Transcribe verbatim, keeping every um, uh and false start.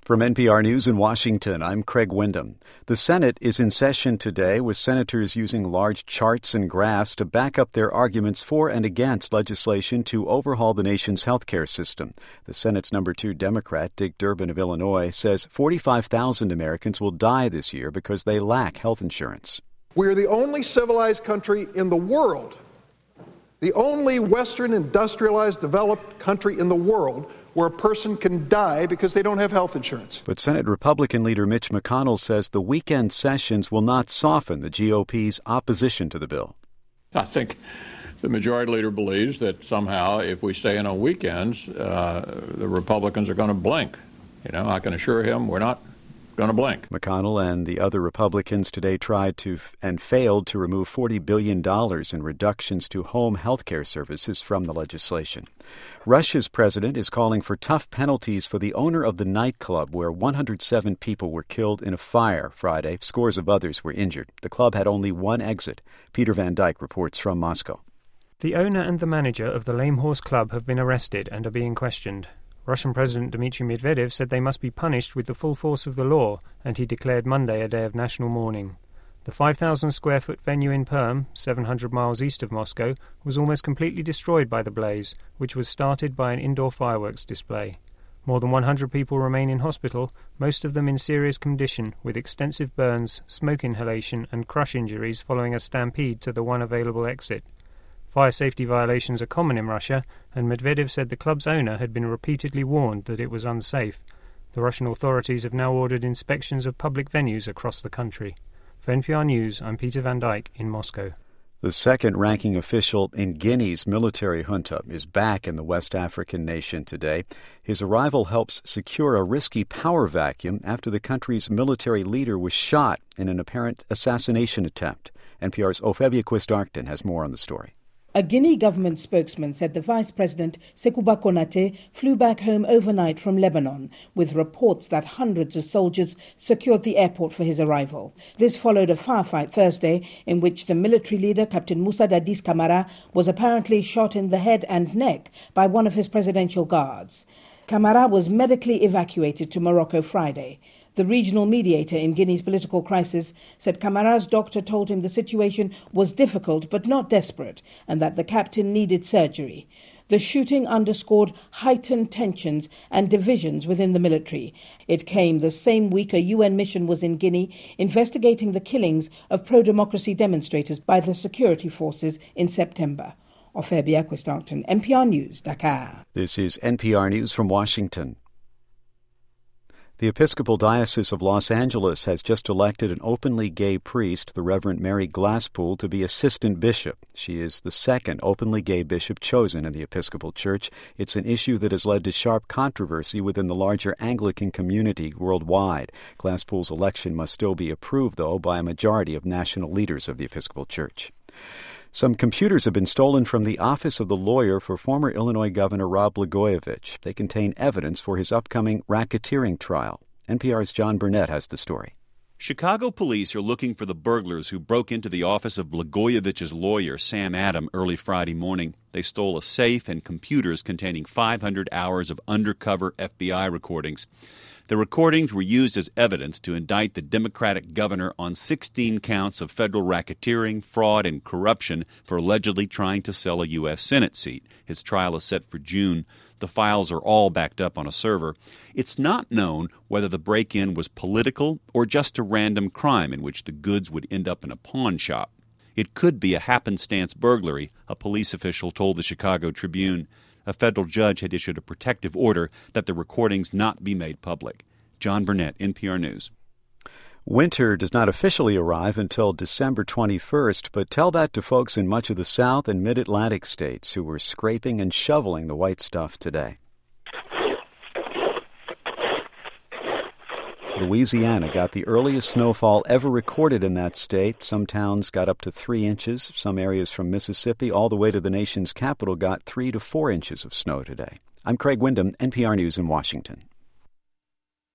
From N P R News in Washington, I'm Craig Windham. The Senate is in session today with senators using large charts and graphs to back up their arguments for and against legislation to overhaul the nation's healthcare system. The Senate's number two Democrat, Dick Durbin of Illinois, says forty-five thousand Americans will die this year because they lack health insurance. We are the only civilized country in the world, the only Western industrialized developed country in the world where a person can die because they don't have health insurance. But Senate Republican leader Mitch McConnell says the weekend sessions will not soften the G O P's opposition to the bill. I think the majority leader believes that somehow if we stay in on weekends, uh, the Republicans are going to blink. You know, I can assure him we're not going to blink. McConnell and the other Republicans today tried to and failed to remove forty billion dollars in reductions to home health care services from the legislation. Russia's president is calling for tough penalties for the owner of the nightclub where one hundred seven people were killed in a fire Friday. Scores of others were injured. The club had only one exit. Peter Van Dyke reports from Moscow. The owner and the manager of the Lame Horse Club have been arrested and are being questioned. Russian President Dmitry Medvedev said they must be punished with the full force of the law, and he declared Monday a day of national mourning. The five thousand square foot venue in Perm, seven hundred miles east of Moscow, was almost completely destroyed by the blaze, which was started by an indoor fireworks display. More than one hundred people remain in hospital, most of them in serious condition, with extensive burns, smoke inhalation and crush injuries following a stampede to the one available exit. Fire safety violations are common in Russia, and Medvedev said the club's owner had been repeatedly warned that it was unsafe. The Russian authorities have now ordered inspections of public venues across the country. For N P R News, I'm Peter Van Dyke in Moscow. The second-ranking official in Guinea's military junta is back in the West African nation today. His arrival helps secure a risky power vacuum after the country's military leader was shot in an apparent assassination attempt. N P R's Ofebia Quist-Arcton has more on the story. A Guinea government spokesman said the Vice President, Sekouba Konate, flew back home overnight from Lebanon, with reports that hundreds of soldiers secured the airport for his arrival. This followed a firefight Thursday in which the military leader, Captain Moussa Dadis Camara, was apparently shot in the head and neck by one of his presidential guards. Camara was medically evacuated to Morocco Friday. The regional mediator in Guinea's political crisis said Camara's doctor told him the situation was difficult but not desperate and that the captain needed surgery. The shooting underscored heightened tensions and divisions within the military. It came the same week a U N mission was in Guinea investigating the killings of pro-democracy demonstrators by the security forces in September. Ofebia Quist-Arcton, N P R News, Dakar. This is N P R News from Washington. The Episcopal Diocese of Los Angeles has just elected an openly gay priest, the Reverend Mary Glasspool, to be assistant bishop. She is the second openly gay bishop chosen in the Episcopal Church. It's an issue that has led to sharp controversy within the larger Anglican community worldwide. Glasspool's election must still be approved, though, by a majority of national leaders of the Episcopal Church. Some computers have been stolen from the office of the lawyer for former Illinois Governor Rod Blagojevich. They contain evidence for his upcoming racketeering trial. N P R's John Burnett has the story. Chicago police are looking for the burglars who broke into the office of Blagojevich's lawyer, Sam Adam, early Friday morning. They stole a safe and computers containing five hundred hours of undercover F B I recordings. The recordings were used as evidence to indict the Democratic governor on sixteen counts of federal racketeering, fraud, and corruption for allegedly trying to sell a U S Senate seat. His trial is set for June. The files are all backed up on a server. It's not known whether the break-in was political or just a random crime in which the goods would end up in a pawn shop. It could be a happenstance burglary, a police official told the Chicago Tribune. A federal judge had issued a protective order that the recordings not be made public. John Burnett, N P R News. Winter does not officially arrive until December twenty-first, but tell that to folks in much of the South and Mid-Atlantic states who were scraping and shoveling the white stuff today. Louisiana got the earliest snowfall ever recorded in that state. Some towns got up to three inches. Some areas from Mississippi all the way to the nation's capital got three to four inches of snow today. I'm Craig Windham, N P R News in Washington.